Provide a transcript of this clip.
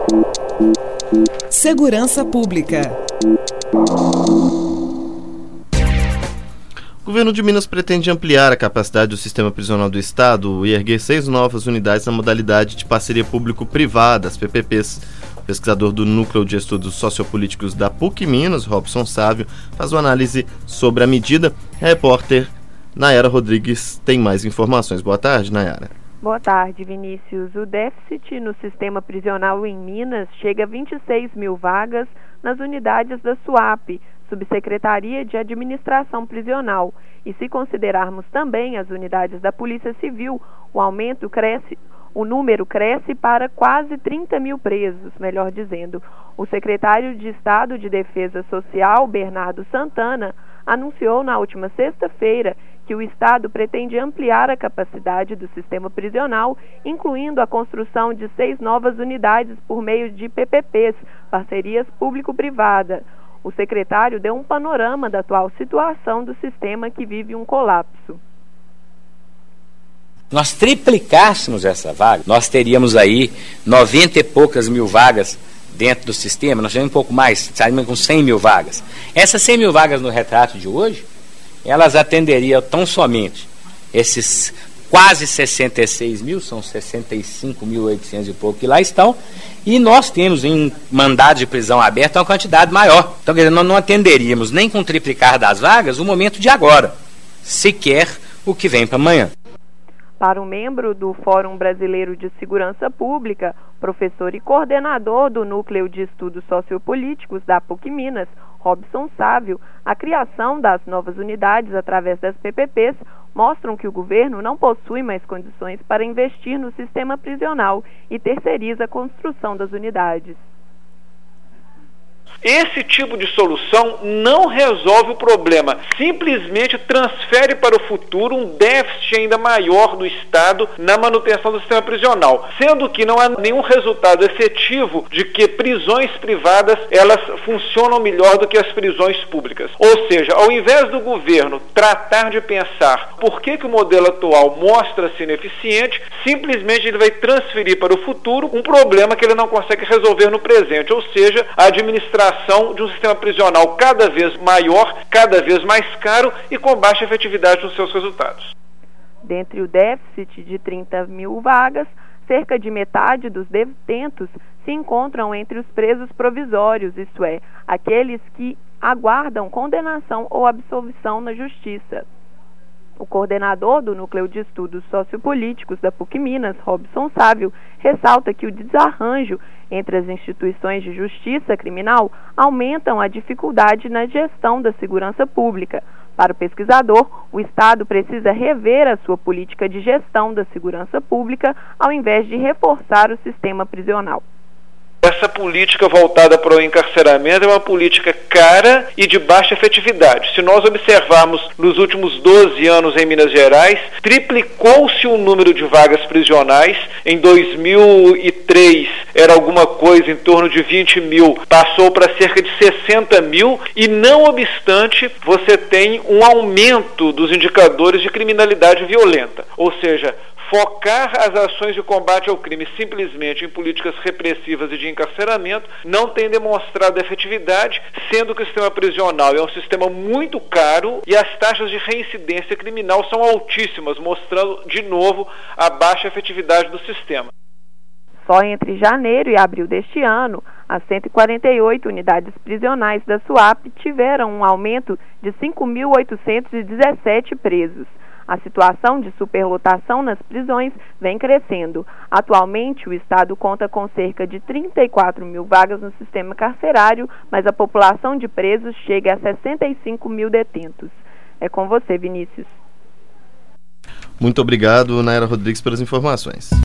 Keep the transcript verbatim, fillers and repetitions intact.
Segurança Pública. O governo de Minas pretende ampliar a capacidade do sistema prisional do Estado e erguer seis novas unidades na modalidade de parceria público-privada, as P P Ps. O pesquisador do Núcleo de Estudos Sociopolíticos da P U C Minas, Robson Sávio, faz uma análise sobre a medida. A repórter Nayara Rodrigues tem mais informações. Boa tarde, Nayara. Boa tarde, Vinícius. O déficit no sistema prisional em Minas chega a vinte e seis mil vagas nas unidades da SUAP, Subsecretaria de Administração Prisional. E se considerarmos também as unidades da Polícia Civil, o aumento cresce, o número cresce para quase trinta mil presos, melhor dizendo. O secretário de Estado de Defesa Social, Bernardo Santana, anunciou na última sexta-feira que o Estado pretende ampliar a capacidade do sistema prisional, incluindo a construção de seis novas unidades por meio de P P Ps, parcerias público-privada. O secretário deu um panorama da atual situação do sistema que vive um colapso. Nós triplicássemos essa vaga, nós teríamos aí noventa e poucas mil vagas dentro do sistema, nós temos um pouco mais, saímos com cem mil vagas. Essas cem mil vagas no retrato de hoje, elas atenderiam tão somente esses quase sessenta e seis mil, são sessenta e cinco mil e oitocentos e pouco que lá estão, e nós temos em mandado de prisão aberta uma quantidade maior. Então, quer dizer, nós não atenderíamos nem com triplicar das vagas o momento de agora, sequer o que vem para amanhã. Para um membro do Fórum Brasileiro de Segurança Pública, professor e coordenador do Núcleo de Estudos Sociopolíticos da P U C Minas, Robson Sávio, a criação das novas unidades através das P P Ps mostram que o governo não possui mais condições para investir no sistema prisional e terceiriza a construção das unidades. Esse tipo de solução não resolve o problema, simplesmente transfere para o futuro um déficit ainda maior do Estado na manutenção do sistema prisional, sendo que não há nenhum resultado efetivo de que prisões privadas elas funcionam melhor do que as prisões públicas. Ou seja, ao invés do governo tratar de pensar por que, que o modelo atual mostra-se ineficiente, simplesmente ele vai transferir para o futuro um problema que ele não consegue resolver no presente, ou seja, a administração de um sistema prisional cada vez maior, cada vez mais caro e com baixa efetividade nos seus resultados. Dentre o déficit de trinta mil vagas, cerca de metade dos detentos se encontram entre os presos provisórios, isto é, aqueles que aguardam condenação ou absolvição na Justiça. O coordenador do Núcleo de Estudos Sociopolíticos da P U C Minas, Robson Sávio, ressalta que o desarranjo entre as instituições de justiça criminal aumentam a dificuldade na gestão da segurança pública. Para o pesquisador, o Estado precisa rever a sua política de gestão da segurança pública ao invés de reforçar o sistema prisional. Essa política voltada para o encarceramento é uma política cara e de baixa efetividade. Se nós observarmos nos últimos doze anos em Minas Gerais, triplicou-se o número de vagas prisionais. Em dois mil e três era alguma coisa em torno de vinte mil, passou para cerca de sessenta mil e, não obstante, você tem um aumento dos indicadores de criminalidade violenta. Ou seja, focar as ações de combate ao crime simplesmente em políticas repressivas e de encarceramento não tem demonstrado efetividade, sendo que o sistema prisional é um sistema muito caro e as taxas de reincidência criminal são altíssimas, mostrando de novo a baixa efetividade do sistema. Só entre janeiro e abril deste ano, as cento e quarenta e oito unidades prisionais da SUAP tiveram um aumento de cinco mil oitocentos e dezessete presos. A situação de superlotação nas prisões vem crescendo. Atualmente, o Estado conta com cerca de trinta e quatro mil vagas no sistema carcerário, mas a população de presos chega a sessenta e cinco mil detentos. É com você, Vinícius. Muito obrigado, Nayara Rodrigues, pelas informações.